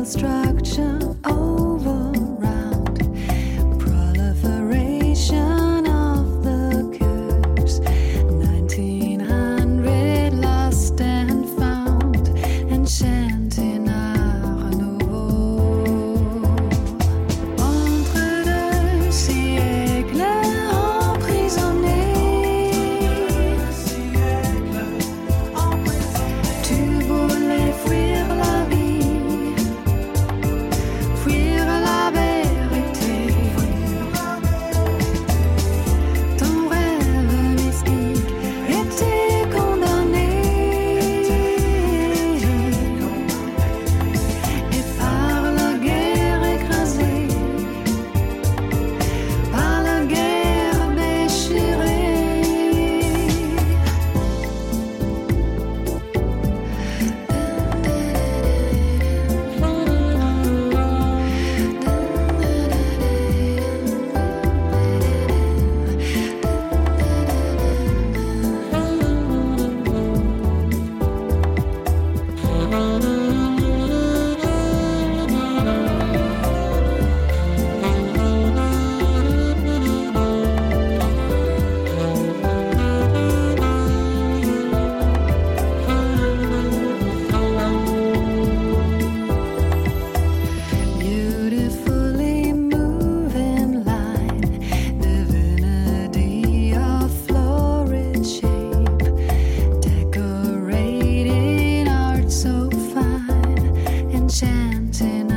construction over round proliferation of the curves. 1900 lost and found, enchanting art nouveau. Entre deux siècles tu voulais fuir la vie, fuir la vérité. Ton rêve mystique était condamné, et par la guerre écrasée, par la guerre déchirée. Beautifully moving line, divinity of florid shape, decorating art so fine, enchanting